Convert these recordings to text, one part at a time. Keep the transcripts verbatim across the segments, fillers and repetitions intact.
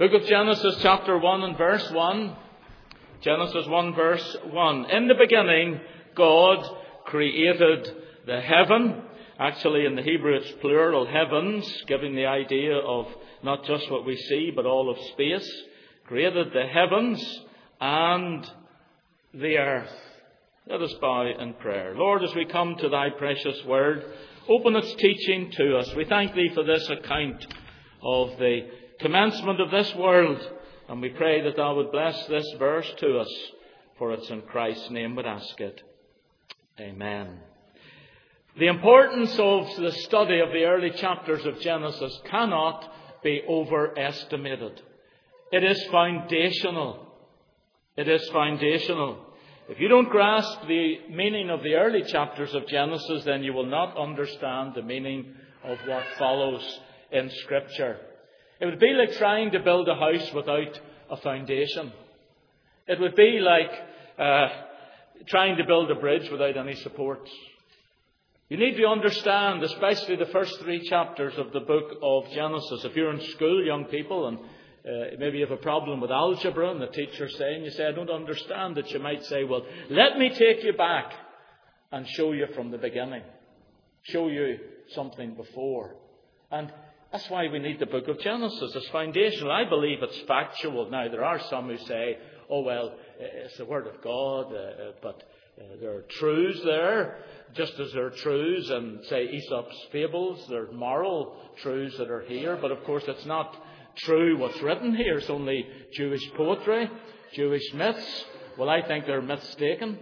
Book of Genesis chapter one and verse one. Genesis one verse one. In the beginning, God created the heaven. Actually, in the Hebrew it's plural, heavens, giving the idea of not just what we see, but all of space. Created the heavens and the earth. Let us bow in prayer. Lord, as we come to thy precious word, open its teaching to us. We thank thee for this account of the commencement of this world, and we pray that thou would bless this verse to us, for it's in Christ's name we ask it. Amen. The importance of the study of the early chapters of Genesis cannot be overestimated. It is foundational. It is foundational. If you don't grasp the meaning of the early chapters of Genesis, then you will not understand the meaning of what follows in Scripture. It would be like trying to build a house without a foundation. It would be like uh, trying to build a bridge without any supports. You need to understand, especially the first three chapters of the book of Genesis. If you're in school, young people, and uh, maybe you have a problem with algebra, and the teacher's saying, you say, I don't understand it, you might say, well, let me take you back and show you from the beginning. Show you something before. And that's why we need the book of Genesis. It's foundational. I believe it's factual. Now, there are some who say, oh, well, it's the Word of God, uh, but uh, there are truths there, just as there are truths in, say, Aesop's fables. There are moral truths that are here. But, of course, it's not true what's written here. It's only Jewish poetry, Jewish myths. Well, I think they're mistaken.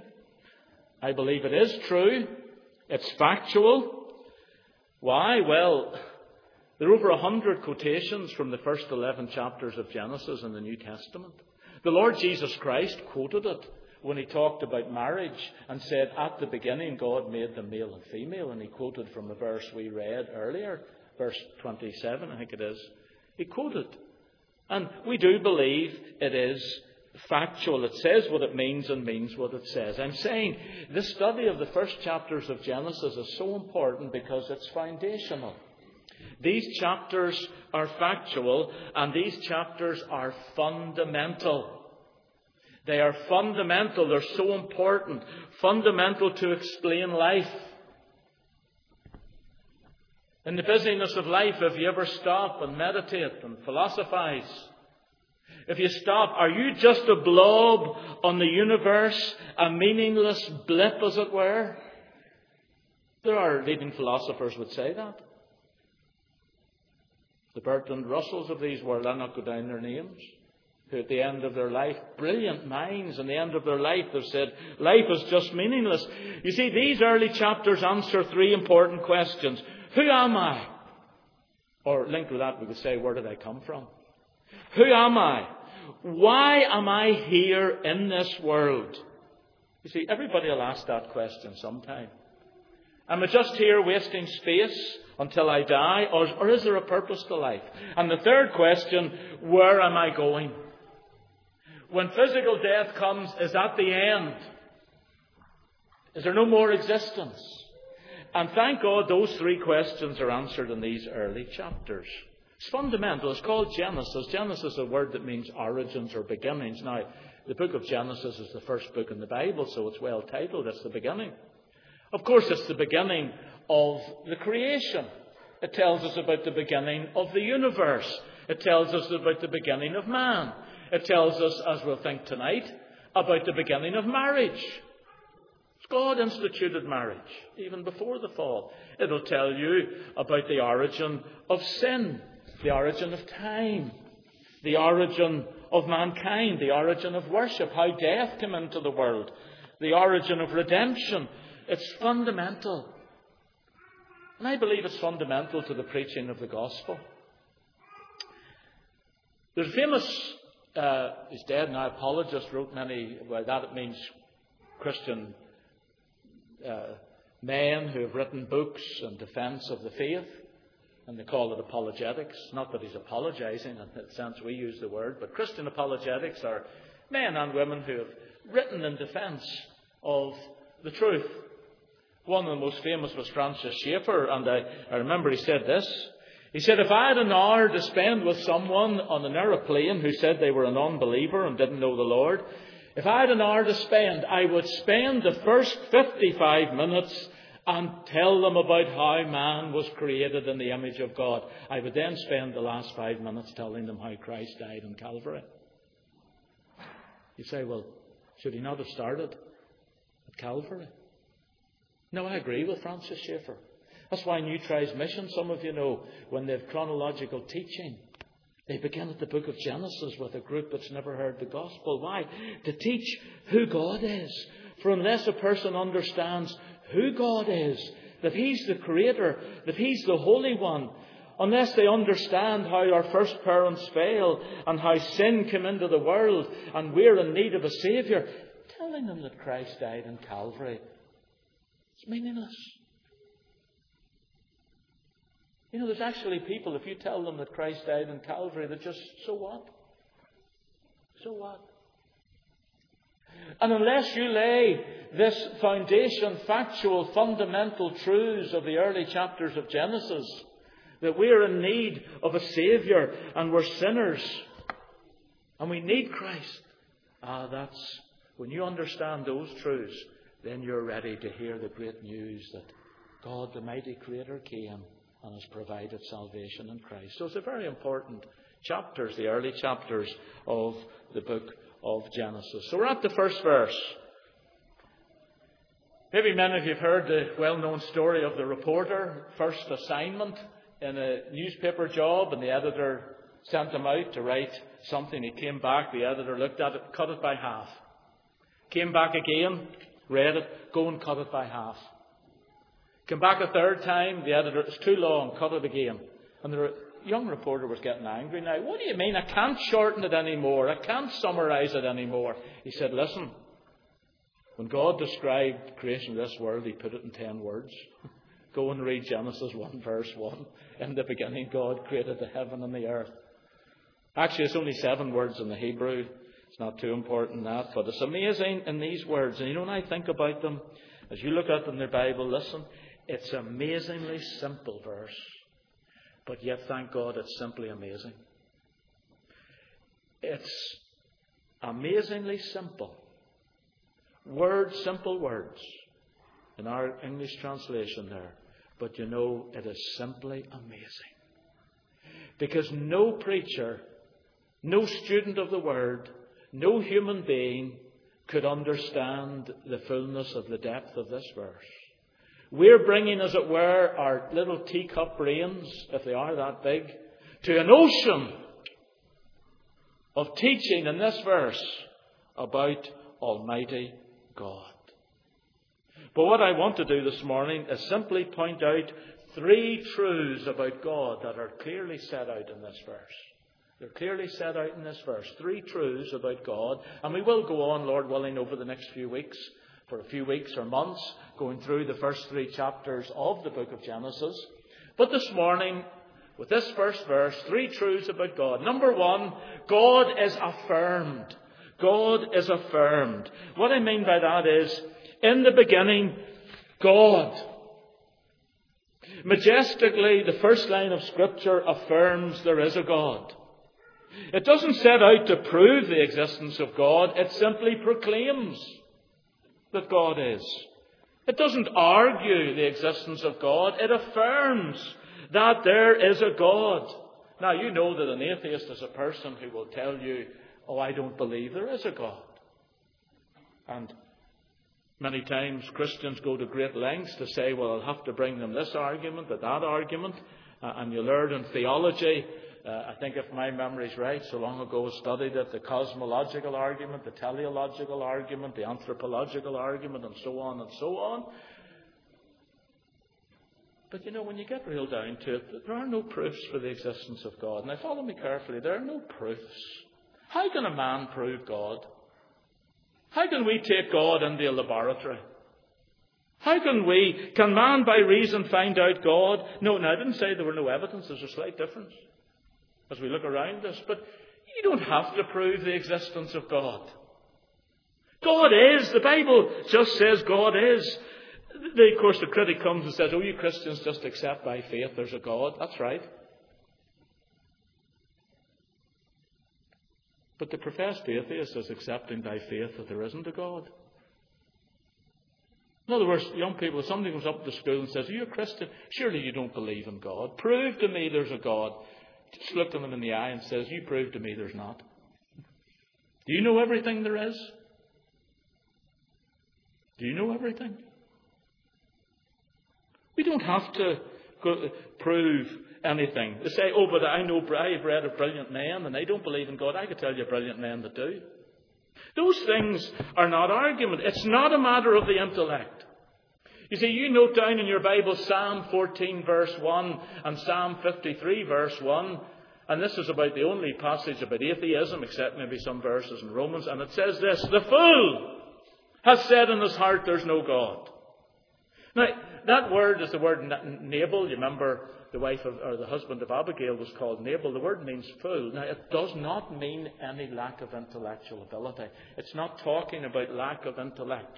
I believe it is true. It's factual. Why? Well, there are over a hundred quotations from the first eleven chapters of Genesis in the New Testament. The Lord Jesus Christ quoted it when he talked about marriage and said, at the beginning God made them male and female. And he quoted from a verse we read earlier, verse twenty-seven, I think it is. He quoted. And we do believe it is factual. It says what it means and means what it says. I'm saying the study of the first chapters of Genesis is so important because it's foundational. These chapters are factual, and these chapters are fundamental. They are fundamental. They're so important. Fundamental to explain life. In the busyness of life, if you ever stop and meditate and philosophize, if you stop, are you just a blob on the universe, a meaningless blip, as it were? There are leading philosophers would say that. The Bertrand Russells of these world, I'll not go down their names, who at the end of their life, brilliant minds, and the end of their life, they've said, life is just meaningless. You see, these early chapters answer three important questions. Who am I? Or linked with that, we could say, where did I come from? Who am I? Why am I here in this world? You see, everybody will ask that question sometime. Am I just here wasting space until I die? Or, or is there a purpose to life? And the third question, where am I going? When physical death comes, is that the end? Is there no more existence? And thank God those three questions are answered in these early chapters. It's fundamental. It's called Genesis. Genesis is a word that means origins or beginnings. Now, the book of Genesis is the first book in the Bible, so it's well titled. It's the beginning. Of course, it's the beginning of the creation. It tells us about the beginning of the universe. It tells us about the beginning of man. It tells us, as we'll think tonight, about the beginning of marriage. God instituted marriage, even before the fall. It'll tell you about the origin of sin, the origin of time, the origin of mankind, the origin of worship, how death came into the world, the origin of redemption. It's fundamental. And I believe it's fundamental to the preaching of the gospel. There's a famous, uh, he's dead now, apologist, wrote many, well, that it means Christian uh, men who have written books in defense of the faith, and they call it apologetics. Not that he's apologizing in the sense we use the word, but Christian apologetics are men and women who have written in defense of the truth. One of the most famous was Francis Schaeffer, and I, I remember he said this. He said, if I had an hour to spend with someone on an aeroplane who said they were an unbeliever and didn't know the Lord, if I had an hour to spend, I would spend the first fifty-five minutes and tell them about how man was created in the image of God. I would then spend the last five minutes telling them how Christ died on Calvary. You say, well, should he not have started at Calvary? No, I agree with Francis Schaeffer. That's why New Tri's mission, some of you know, when they have chronological teaching, they begin at the book of Genesis with a group that's never heard the gospel. Why? To teach who God is. For unless a person understands who God is, that He's the Creator, that He's the Holy One, unless they understand how our first parents failed and how sin came into the world and we're in need of a Saviour, telling them that Christ died on Calvary, it's meaningless. You know, there's actually people, if you tell them that Christ died on Calvary, they're just, so what? So what? And unless you lay this foundation, factual, fundamental truths of the early chapters of Genesis, that we're in need of a Saviour and we're sinners and we need Christ, ah, that's, when you understand those truths, then you're ready to hear the great news that God, the mighty Creator, came and has provided salvation in Christ. So it's a very important chapters, the early chapters of the book of Genesis. So we're at the first verse. Maybe many of you have heard the well-known story of the reporter, first assignment in a newspaper job, and the editor sent him out to write something. He came back, the editor looked at it, cut it by half. Came back again, read it, go and cut it by half. Came back a third time, the editor, it's too long, cut it again. And the young reporter was getting angry now. What do you mean? I can't shorten it anymore. I can't summarise it anymore. He said, listen, when God described creation of this world, He put it in ten words. Go and read Genesis one verse one. In the beginning, God created the heaven and the earth. Actually, it's only seven words in the Hebrew. It's not too important that, but it's amazing in these words. And you know, when I think about them, as you look at them in the Bible, listen, it's an amazingly simple verse. But yet, thank God, it's simply amazing. It's amazingly simple. Words, simple words. In our English translation there. But you know, it is simply amazing. Because no preacher, no student of the Word, no human being could understand the fullness of the depth of this verse. We're bringing, as it were, our little teacup brains, if they are that big, to an ocean of teaching in this verse about Almighty God. But what I want to do this morning is simply point out three truths about God that are clearly set out in this verse. They're clearly set out in this verse. Three truths about God. And we will go on, Lord willing, over the next few weeks, for a few weeks or months, going through the first three chapters of the book of Genesis. But this morning, with this first verse, three truths about God. Number one, God is affirmed. God is affirmed. What I mean by that is, in the beginning, God. Majestically, the first line of Scripture affirms there is a God. It doesn't set out to prove the existence of God. It simply proclaims that God is. It doesn't argue the existence of God. It affirms that there is a God. Now, you know that an atheist is a person who will tell you, oh, I don't believe there is a God. And many times Christians go to great lengths to say, well, I'll have to bring them this argument or that argument. Uh, and you learn in theology, uh, I think if my memory's right, so long ago I studied it, the cosmological argument, the teleological argument, the anthropological argument, and so on and so on. But you know, when you get real down to it, there are no proofs for the existence of God. Now follow me carefully, there are no proofs. How can a man prove God? How can we take God into a laboratory? How can we, can man by reason find out God? No, no, I didn't say there were no evidence. There's a slight difference as we look around us. But you don't have to prove the existence of God. God is. The Bible just says God is. The, of course, the critic comes and says, oh, you Christians just accept by faith there's a God. That's right. But the professed atheist is accepting by faith that there isn't a God. In other words, young people, if somebody comes up to school and says, "Are you a Christian? Surely you don't believe in God. Prove to me there's a God." Just look them in the eye and says, "You prove to me there's not. Do you know everything there is? Do you know everything?" We don't have to go, prove anything. They say, "Oh, but I know, I've read of brilliant men and they don't believe in God." I could tell you brilliant men that do. Those things are not argument. It's not a matter of the intellect. You see, you note down in your Bible Psalm fourteen verse one and Psalm fifty-three verse one. And this is about the only passage about atheism, except maybe some verses in Romans. And it says this: "The fool has said in his heart, there's no God." Now, that word is the word Nabal. You remember the wife of, or the husband of Abigail was called Nabal. The word means fool. Now, it does not mean any lack of intellectual ability. It's not talking about lack of intellect.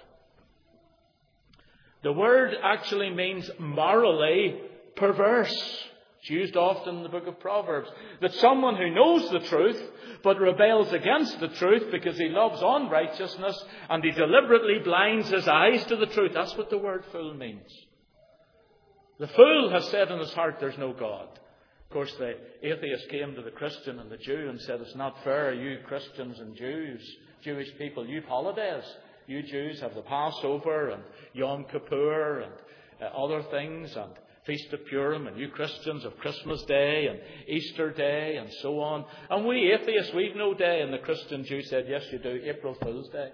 The word actually means morally perverse. It's used often in the book of Proverbs. That someone who knows the truth but rebels against the truth because he loves unrighteousness and he deliberately blinds his eyes to the truth. That's what the word fool means. The fool has said in his heart, there's no God. Of course, the atheist came to the Christian and the Jew and said, "It's not fair, you Christians and Jews, Jewish people, you've holidays. You Jews have the Passover and Yom Kippur and uh, other things and Feast of Purim, and you Christians have Christmas Day and Easter Day and so on. And we atheists, we've no day." And the Christian Jew said, "Yes, you do, April Fool's Day."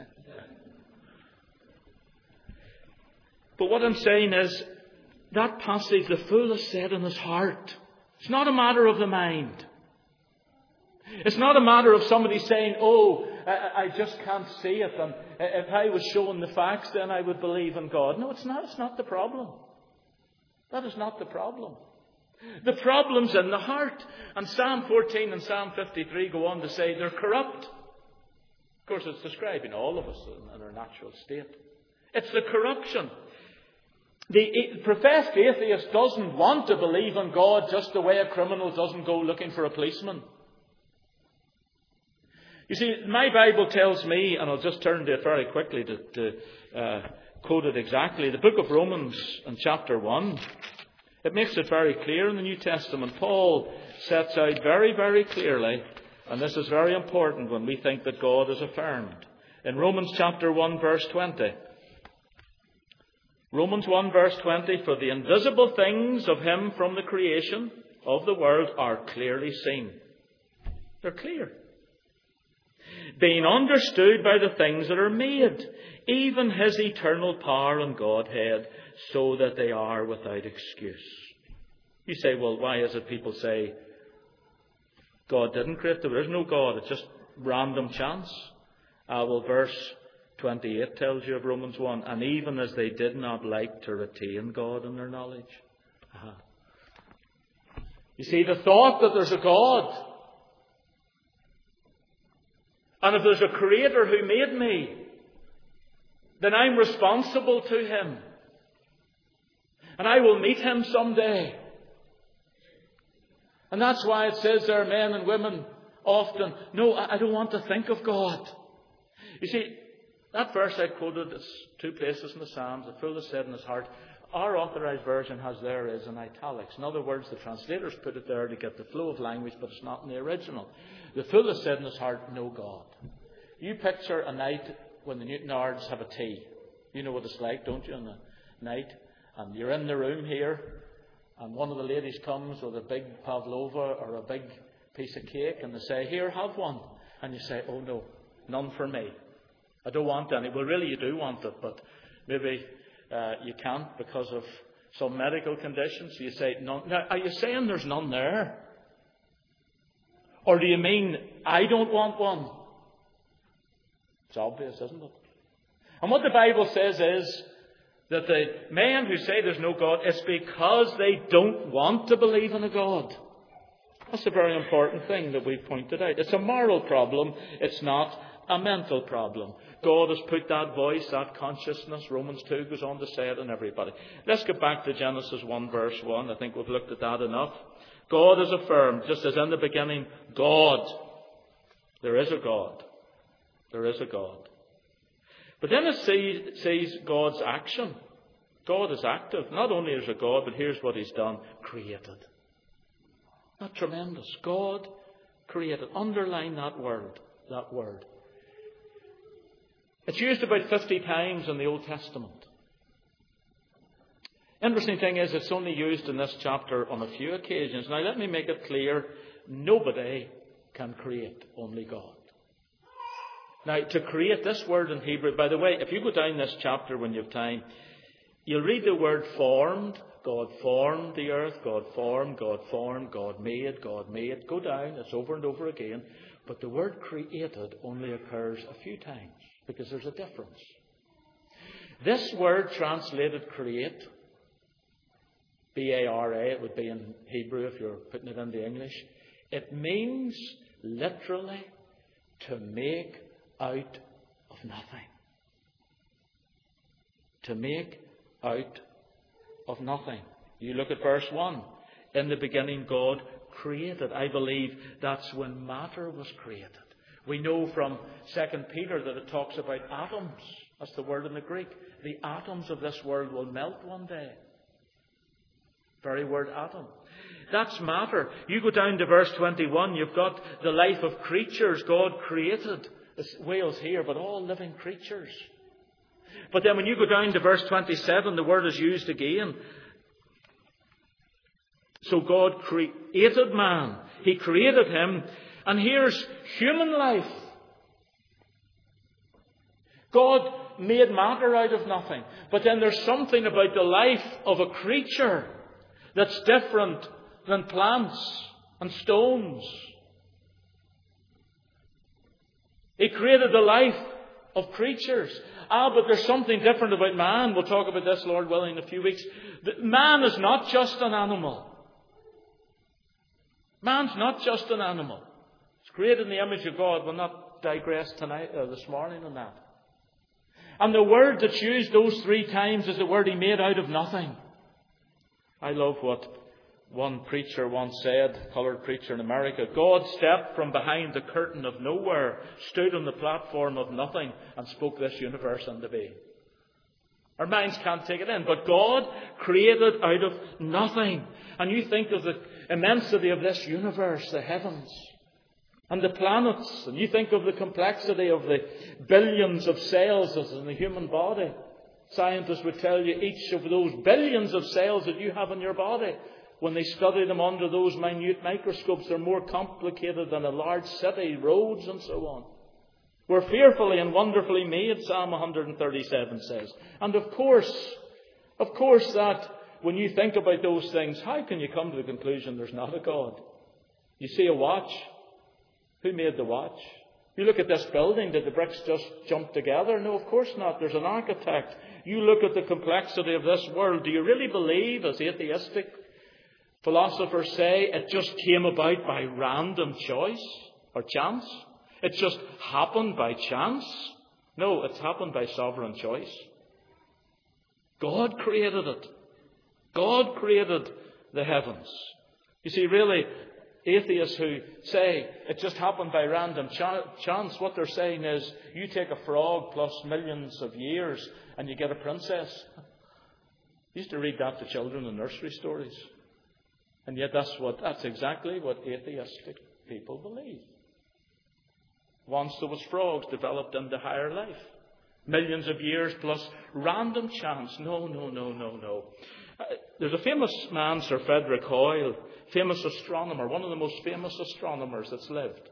But what I'm saying is, that passage, the fool has said in his heart. It's not a matter of the mind. It's not a matter of somebody saying, "Oh, I, I just can't see it, and if I was shown the facts, then I would believe in God." No, it's not. It's not the problem. That is not the problem. The problem's in the heart. And Psalm fourteen and Psalm fifty-three go on to say they're corrupt. Of course, it's describing all of us in our natural state. It's the corruption. The professed atheist doesn't want to believe in God just the way a criminal doesn't go looking for a policeman. You see, my Bible tells me, and I'll just turn to it very quickly to, to uh, quote it exactly. The book of Romans in chapter one, it makes it very clear in the New Testament. Paul sets out very, very clearly, and this is very important when we think that God is affirmed. In Romans chapter one verse twenty. Romans one verse twenty, "For the invisible things of him from the creation of the world are clearly seen." They're clear. "Being understood by the things that are made, even his eternal power and Godhead, so that they are without excuse." You say, well, why is it people say God didn't create them? There is no God. It's just random chance. Ah, well, verse twenty-eight tells you of Romans one, "And even as they did not like to retain God in their knowledge." Aha. You see, the thought that there's a God, and if there's a Creator who made me, then I'm responsible to Him. And I will meet Him someday. And that's why it says there, men and women often, "No, I don't want to think of God." You see, that verse I quoted is two places in the Psalms. "The fool has said in his heart." Our authorized version has "there is" in italics. In other words, the translators put it there to get the flow of language, but it's not in the original. The fool has said in his heart, "No God." You picture a night when the Newtonards have a tea. You know what it's like, don't you, on the night? And you're in the room here, and one of the ladies comes with a big pavlova or a big piece of cake, and they say, "Here, have one." And you say, "Oh no, none for me. I don't want any." Well, really you do want it, but maybe uh, you can't because of some medical condition. So you say, "None." Now, are you saying there's none there? Or do you mean, I don't want one? It's obvious, isn't it? And what the Bible says is that the men who say there's no God, it's because they don't want to believe in a God. That's a very important thing that we've pointed out. It's a moral problem. It's not a mental problem. God has put that voice, that consciousness. Romans two goes on to say it in everybody. Let's get back to Genesis one verse one. I think we've looked at that enough. God is affirmed, just as in the beginning, God. There is a God. There is a God. But then it sees, sees God's action. God is active. Not only is a God, but here's what He's done. Created. Not tremendous. God created. Underline that word. That word. It's used about fifty times in the Old Testament. Interesting thing is, it's only used in this chapter on a few occasions. Now, let me make it clear. Nobody can create. Only God. Now, to create, this word in Hebrew, by the way, if you go down this chapter when you have time, you'll read the word formed. God formed the earth. God formed. God formed. God made. God made. Go down. It's over and over again. But the word created only occurs a few times because there's a difference. This word translated create, B A R A, it would be in Hebrew if you're putting it into English. It means literally to make out of nothing. To make out of nothing. You look at verse one. In the beginning God created. I believe that's when matter was created. We know from Second Peter that it talks about atoms. That's the word in the Greek. The atoms of this world will melt one day. Very word atom. That's matter. You go down to verse twenty-one, you've got the life of creatures God created. Whales here, but all living creatures. But then when you go down to verse twenty-seven, the word is used again. So God created man. He created him. And here's human life. God made matter out of nothing. But then there's something about the life of a creature that's different than plants and stones. He created the life of creatures. Ah, but there's something different about man. We'll talk about this, Lord willing, in a few weeks. Man is not just an animal. Man's not just an animal. It's created in the image of God. We'll not digress tonight or this morning on that. And the word that's used those three times is the word He made out of nothing. I love what one preacher once said, coloured preacher in America. God stepped from behind the curtain of nowhere, stood on the platform of nothing, and spoke this universe into being. Our minds can't take it in. But God created out of nothing. And you think of the immensity of this universe, the heavens and the planets. And you think of the complexity of the billions of cells that's in the human body. Scientists would tell you each of those billions of cells that you have in your body, when they study them under those minute microscopes, they're more complicated than a large city, roads and so on. We're fearfully and wonderfully made, Psalm one thirty-seven says. And of course, of course that when you think about those things, how can you come to the conclusion there's not a God? You see a watch. Who made the watch? You look at this building, did the bricks just jump together? No, of course not. There's an architect. You look at the complexity of this world. Do you really believe, as atheistic philosophers say, it just came about by random choice or chance? It just happened by chance? No, it's happened by sovereign choice. God created it. God created the heavens. You see, really, atheists who say it just happened by random ch- chance, what they're saying is, you take a frog plus millions of years and you get a princess. I used to read that to children in nursery stories. And yet that's what that's exactly what atheistic people believe. Once there was frogs developed into higher life. Millions of years plus random chance. No, no, no, no, no. Uh, there's a famous man, Sir Frederick Hoyle, famous astronomer, one of the most famous astronomers that's lived.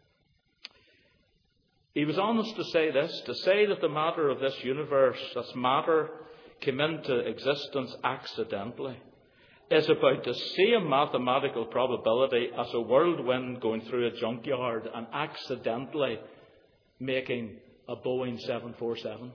He was honest to say this, to say that the matter of this universe, this matter, came into existence accidentally, is about the same mathematical probability as a whirlwind going through a junkyard and accidentally making a Boeing seven forty-seven.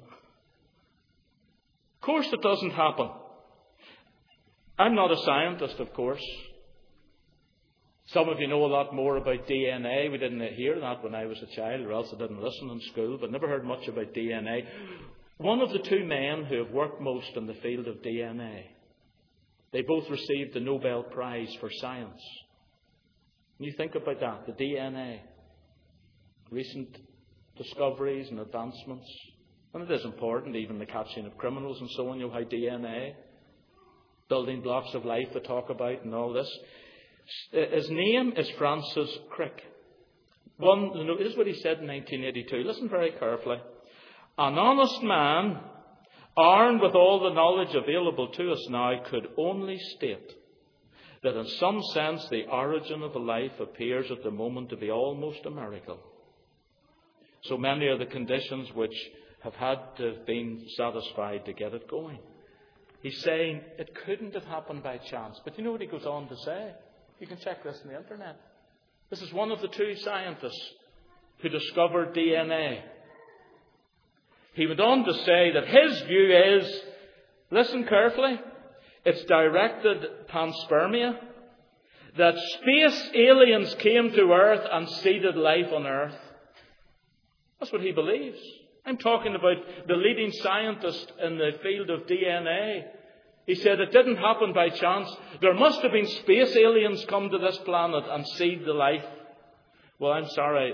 Of course it doesn't happen. I'm not a scientist, of course. Some of you know a lot more about D N A. We didn't hear that when I was a child, or else I didn't listen in school, but never heard much about D N A. One of the two men who have worked most in the field of D N A, they both received the Nobel Prize for Science. And you think about that, the D N A. recent discoveries and advancements. And it is important, even the catching of criminals and so on, you know, how D N A, building blocks of life they talk about and all this. His name is Francis Crick. One, this is what he said in nineteen eighty-two. Listen very carefully. An honest man, armed with all the knowledge available to us now, could only state that in some sense the origin of a life appears at the moment to be almost a miracle. So many are the conditions which have had to have been satisfied to get it going. He's saying it couldn't have happened by chance. But you know what he goes on to say? You can check this on the internet. This is one of the two scientists who discovered D N A. He went on to say that his view is, listen carefully, it's directed panspermia, that space aliens came to Earth and seeded life on Earth. That's what he believes. I'm talking about the leading scientist in the field of D N A. He said it didn't happen by chance. There must have been space aliens come to this planet and seed the life. Well, I'm sorry.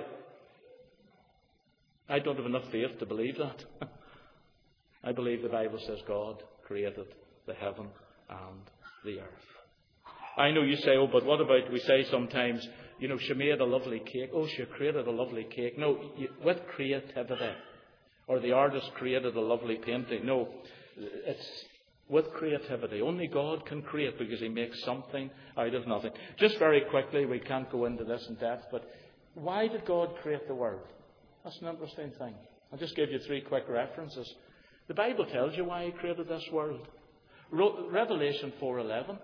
I don't have enough faith to believe that. I believe the Bible says God created the heaven and the earth. I know you say, oh, but what about, we say sometimes, you know, she made a lovely cake. Oh, she created a lovely cake. No, you, with creativity. Or the artist created a lovely painting. No, it's with creativity. Only God can create because He makes something out of nothing. Just very quickly, we can't go into this in depth, but why did God create the world? That's an interesting thing. I'll just give you three quick references. The Bible tells you why He created this world. Revelation four eleven.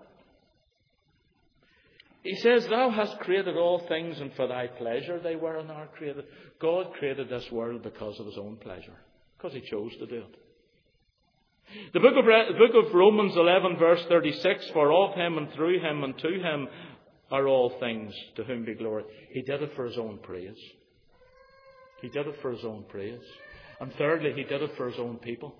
He says, Thou hast created all things, and for Thy pleasure they were and are created. God created this world because of His own pleasure. Because He chose to do it. The book of, the book of Romans eleven verse thirty-six, For of Him and through Him and to Him are all things, to whom be glory. He did it for His own praise. He did it for His own praise. And thirdly, He did it for His own people.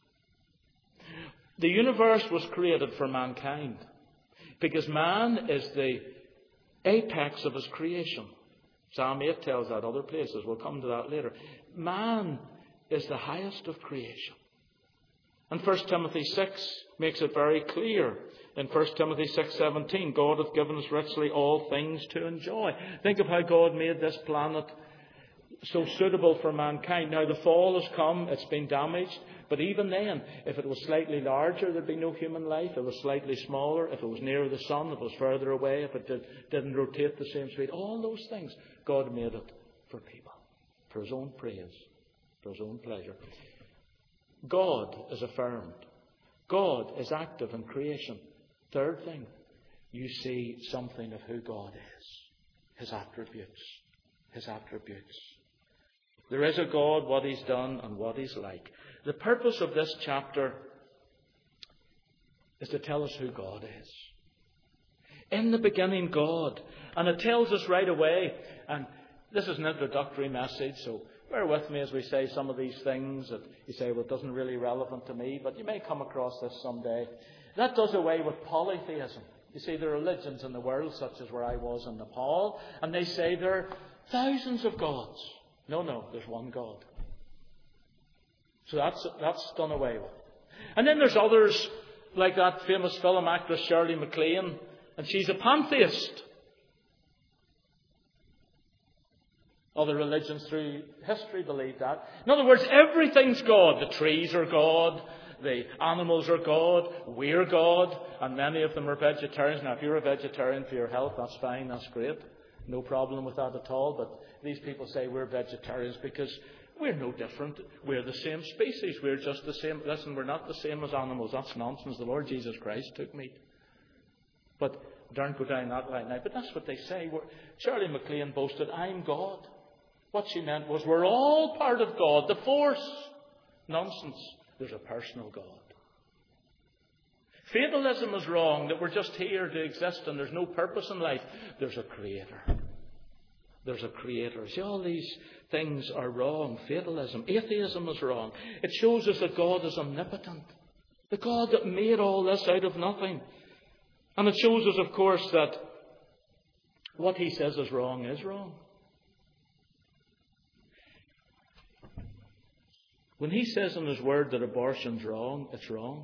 The universe was created for mankind. Because man is the apex of His creation. Psalm eight tells that, other places. We'll come to that later. Man is the highest of creation. And First Timothy six makes it very clear. In First Timothy six seventeen, God hath given us richly all things to enjoy. Think of how God made this planet so suitable for mankind. Now the fall has come, it's been damaged. But even then, if it was slightly larger, there'd be no human life. If it was slightly smaller, if it was nearer the sun, if it was further away, if it did, didn't rotate the same speed. All those things, God made it for people. For His own praise. For His own pleasure. God is affirmed. God is active in creation. Third thing, you see something of who God is. His attributes. His attributes. There is a God, what He's done and what He's like. The purpose of this chapter is to tell us who God is. In the beginning, God. And it tells us right away, and this is an introductory message, so bear with me as we say some of these things that you say, well, it doesn't really relevant to me, but you may come across this someday. That does away with polytheism. You see, there are religions in the world, such as where I was in Nepal, and they say there are thousands of gods. No, no, there's one God. So that's that's done away with. And then there's others, like that famous film actress Shirley MacLaine, and she's a pantheist. Other religions through history believe that. In other words, everything's God. The trees are God. The animals are God. We're God. And many of them are vegetarians. Now, if you're a vegetarian for your health, that's fine. That's great. No problem with that at all. But these people say we're vegetarians because we're no different. We're the same species. We're just the same. Listen, we're not the same as animals. That's nonsense. The Lord Jesus Christ took meat. But don't go down that line now. But that's what they say. We're, Shirley MacLaine boasted, I'm God. What she meant was we're all part of God. The force. Nonsense. There's a personal God. Fatalism is wrong, that we're just here to exist and there's no purpose in life. There's a Creator. There's a Creator. See, all these things are wrong. Fatalism. Atheism is wrong. It shows us that God is omnipotent. The God that made all this out of nothing. And it shows us, of course, that what He says is wrong is wrong. When He says in His Word that abortion's wrong, it's wrong.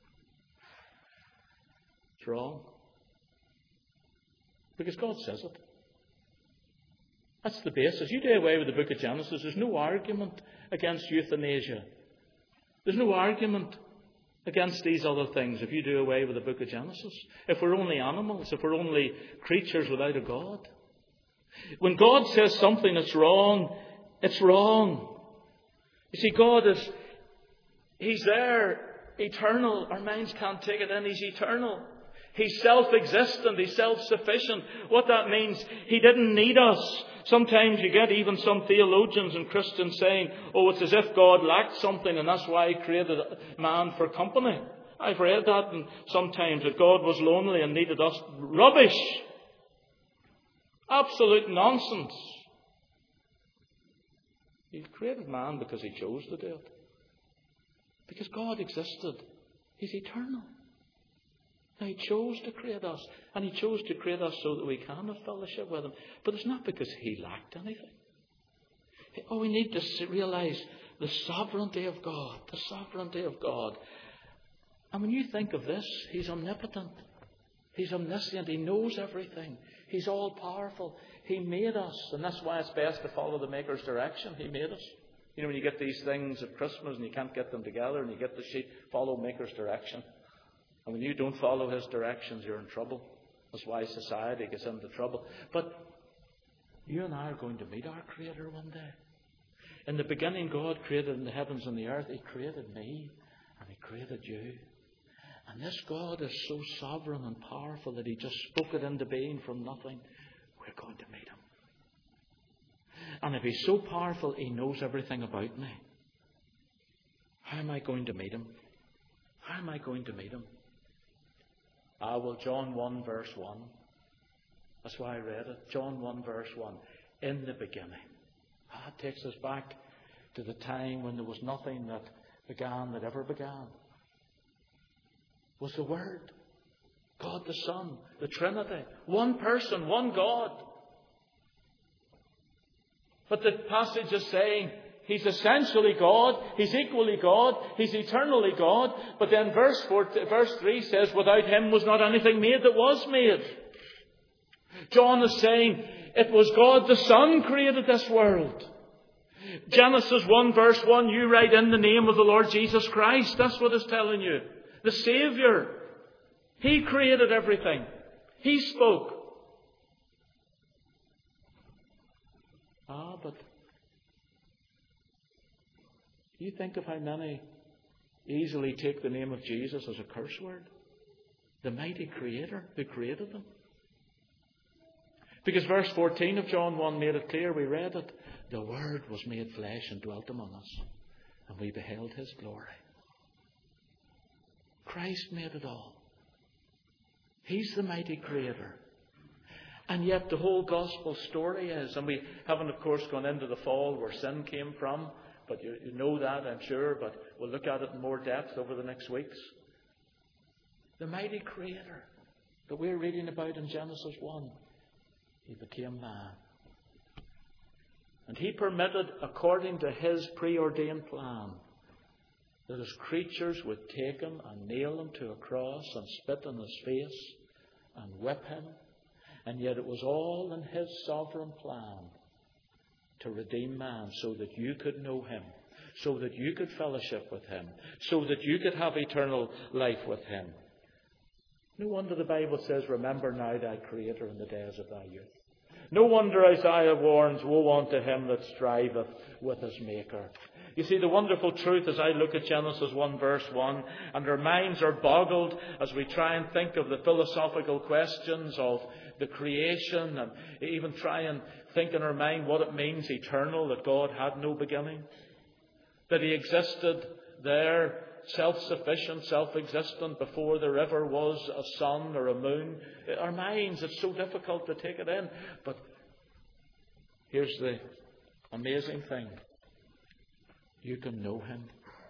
It's wrong. Because God says it. That's the basis. You do away with the book of Genesis, there's no argument against euthanasia. There's no argument against these other things if you do away with the book of Genesis. If we're only animals, if we're only creatures without a God. When God says something that's wrong, it's wrong. You see, God is, He's there, eternal. Our minds can't take it in. He's eternal. He's self-existent. He's self-sufficient. What that means, He didn't need us. Sometimes you get even some theologians and Christians saying, oh, it's as if God lacked something and that's why He created man for company. I've read that, and sometimes that God was lonely and needed us. Rubbish. Absolute nonsense. He created man because He chose to do it. Because God existed. He's eternal. Now, He chose to create us. And He chose to create us so that we can have fellowship with Him. But it's not because He lacked anything. Oh, we need to realize the sovereignty of God. The sovereignty of God. And when you think of this, He's omnipotent. He's omniscient. He knows everything. He's all-powerful. He made us. And that's why it's best to follow the Maker's direction. He made us. You know, when you get these things at Christmas and you can't get them together and you get the sheet, follow Maker's direction. And when you don't follow His directions, you're in trouble. That's why society gets into trouble. But you and I are going to meet our Creator one day. In the beginning, God created the heavens and the earth. He created me and He created you. And this God is so sovereign and powerful that He just spoke it into being from nothing. We're going to meet Him. And if He's so powerful, He knows everything about me. How am I going to meet Him? How am I going to meet Him? Ah, well, John one verse one. That's why I read it. John one verse one. In the beginning. Ah, it takes us back to the time when there was nothing that began that ever began. Was the Word. God the Son. The Trinity. One person, one God. But the passage is saying He's essentially God. He's equally God. He's eternally God. But then verse four, verse three says, without Him was not anything made that was made. John is saying it was God the Son created this world. Genesis one verse one, you write in the name of the Lord Jesus Christ. That's what it's telling you. The Saviour. He created everything. He spoke. Ah, but you think of how many easily take the name of Jesus as a curse word. The mighty Creator who created them. Because verse fourteen of John one made it clear, we read it. The Word was made flesh and dwelt among us. And we beheld His glory. Christ made it all. He's the mighty Creator. And yet the whole gospel story is, and we haven't of course gone into the fall where sin came from, but you, you know that, I'm sure, but we'll look at it in more depth over the next weeks. The mighty Creator that we're reading about in Genesis one, He became man. And He permitted, according to His preordained plan, that His creatures would take Him and nail Him to a cross and spit in His face and whip Him. And yet it was all in His sovereign plan to redeem man so that you could know Him, so that you could fellowship with Him, so that you could have eternal life with Him. No wonder the Bible says, remember now thy Creator in the days of thy youth. No wonder Isaiah warns, woe unto him that striveth with his Maker. You see, the wonderful truth as I look at Genesis one verse one, and our minds are boggled as we try and think of the philosophical questions of the creation, and even try and think in our mind what it means eternal, that God had no beginning, that He existed there, self-sufficient, self-existent, before there ever was a sun or a moon. Our minds, it's so difficult to take it in. But here's the amazing thing. You can know Him.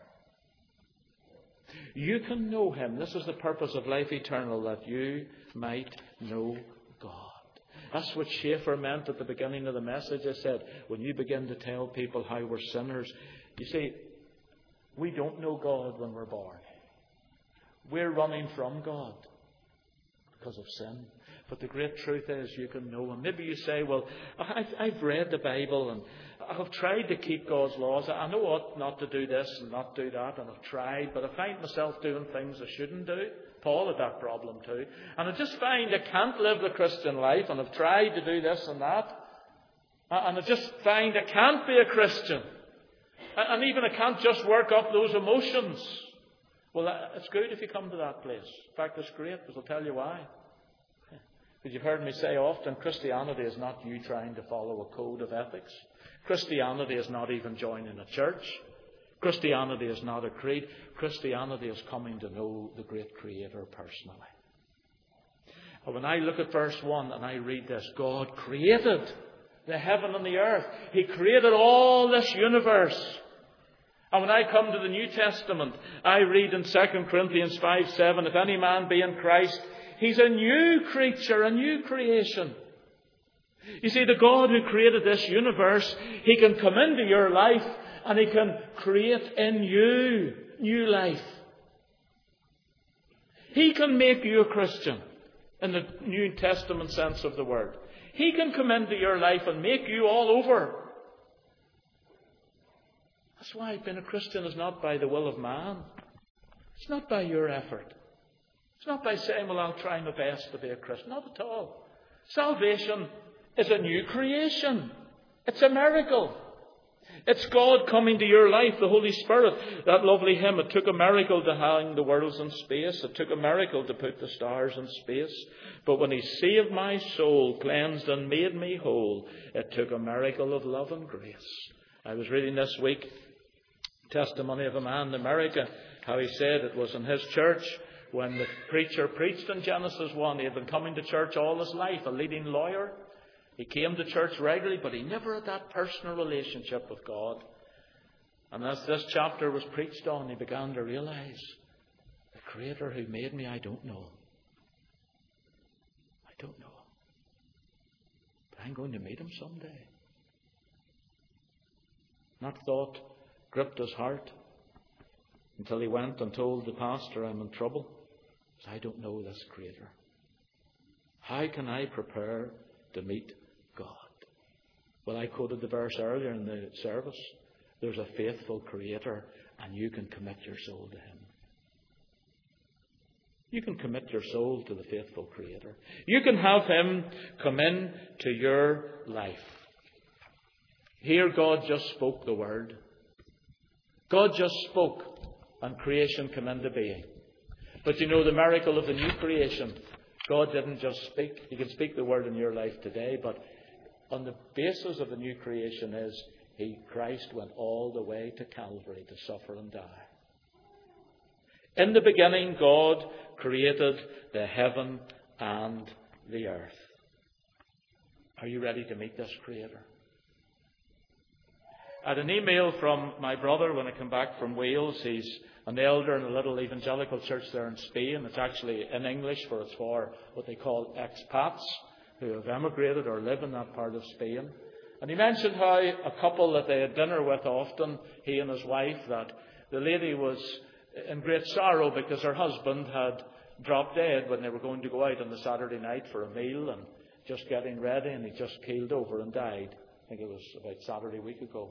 You can know Him. This is the purpose of life eternal, that you might know God. That's what Schaeffer meant at the beginning of the message. I said, when you begin to tell people how we're sinners, you see, We don't know God when we're born. We're running from God because of sin. But the great truth is you can know Him. Maybe you say, well, I've, I've read the Bible and I've tried to keep God's laws. I know what not to do this and not do that, and I've tried, but I find myself doing things I shouldn't do. Paul had that problem too. And I just find I can't live the Christian life, and I've tried to do this and that. And I just find I can't be a Christian. And even I can't just work up those emotions. Well, it's good if you come to that place. In fact, it's great, because I'll tell you why. Because you've heard me say often, Christianity is not you trying to follow a code of ethics. Christianity is not even joining a church. Christianity is not a creed. Christianity is coming to know the great Creator personally. And when I look at verse one and I read this, God created the heaven and the earth. He created all this universe. And when I come to the New Testament, I read in Second Corinthians five seven, if any man be in Christ, he's a new creature, a new creation. You see, the God who created this universe, He can come into your life and He can create in you new life. He can make you a Christian in the New Testament sense of the word. He can come into your life and make you all over. That's why being a Christian is not by the will of man. It's not by your effort. It's not by saying, well, I'll try my best to be a Christian. Not at all. Salvation is a new creation. It's a miracle. It's God coming to your life, the Holy Spirit. That lovely hymn, it took a miracle to hang the worlds in space. It took a miracle to put the stars in space. But when He saved my soul, cleansed and made me whole, it took a miracle of love and grace. I was reading this week testimony of a man in America, how he said it was in his church when the preacher preached in Genesis one. He had been coming to church all his life, a leading lawyer. He came to church regularly, but he never had that personal relationship with God. And as this chapter was preached on, he began to realize, the Creator who made me, I don't know. I don't know. But I'm going to meet Him someday. That thought gripped his heart until he went and told the pastor, I'm in trouble. He said, I don't know this Creator. How can I prepare to meet God? Well, I quoted the verse earlier in the service. There's a faithful Creator, and you can commit your soul to Him. You can commit your soul to the faithful Creator. You can have Him come in to your life. Here God just spoke the word. God just spoke, and creation came into being. But you know, the miracle of the new creation, God didn't just speak. He can speak the word in your life today, but on the basis of the new creation is He, Christ, went all the way to Calvary to suffer and die. In the beginning, God created the heaven and the earth. Are you ready to meet this Creator? I had an email from my brother when I came back from Wales. He's an elder in a little evangelical church there in Spain. It's actually in English, for it's for what they call expats who have emigrated or live in that part of Spain. And he mentioned how a couple that they had dinner with often, he and his wife, that the lady was in great sorrow because her husband had dropped dead when they were going to go out on the Saturday night for a meal and just getting ready, and he just keeled over and died. I think it was about Saturday week ago.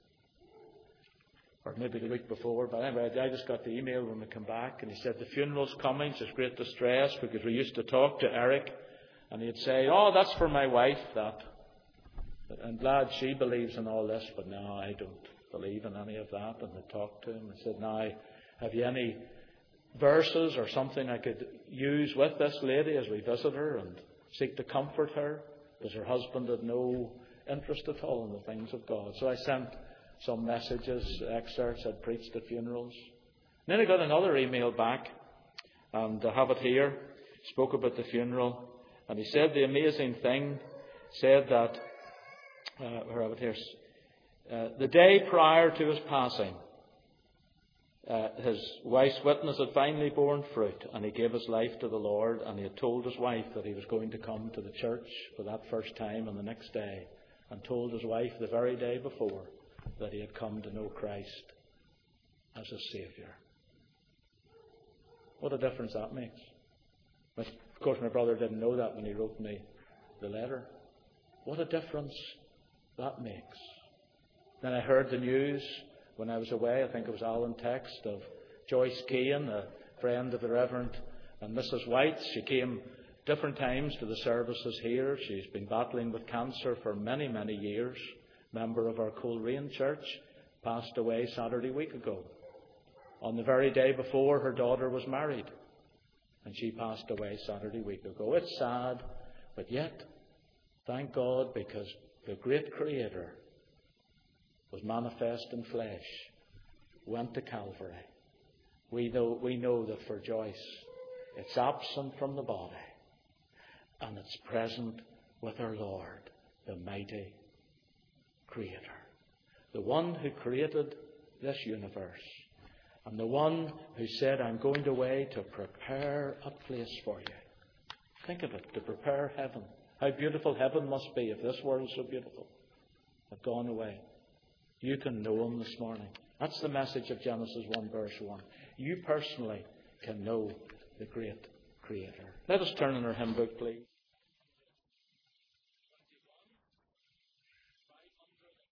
Or maybe the week before. But anyway, I just got the email when we come back, and he said the funeral's coming. There's great distress because we used to talk to Eric, and he'd say, oh, that's for my wife, that. I'm glad she believes in all this, but no, I don't believe in any of that. And I talked to him and said, now, have you any verses or something I could use with this lady as we visit her and seek to comfort her? Because her husband had no interest at all in the things of God. So I sent some messages, excerpts I'd preached at funerals. And then I got another email back, and I have it here. Spoke about the funeral, and he said the amazing thing, said that, uh, where have it here, uh, the day prior to his passing, uh, his wife's witness had finally borne fruit, and he gave his life to the Lord, and he had told his wife that he was going to come to the church for that first time on the next day, and told his wife the very day before that he had come to know Christ. as a Saviour. What a difference that makes. Of course, my brother didn't know that when he wrote me the letter. What a difference that makes. Then I heard the news when I was away, I think it was Alan text, of Joyce Keane, a friend of the Reverend and Missus White. She came different times to the services here. She's been battling with cancer for many, many years. Member of our Coleraine Church, passed away Saturday week ago. On the very day before her daughter was married. And she passed away Saturday week ago. It's sad, but yet, thank God, because the great Creator was manifest in flesh, went to Calvary. We know, we know that for Joyce, it's absent from the body, and it's present with our Lord, the mighty Creator, the one who created this universe, and the one who said, I'm going away to prepare a place for you. Think of it, to prepare heaven. How beautiful heaven must be if this world is so beautiful. I've gone away. You can know Him this morning. That's the message of Genesis one verse one. You personally can know the great Creator. Let us turn in our hymn book, please.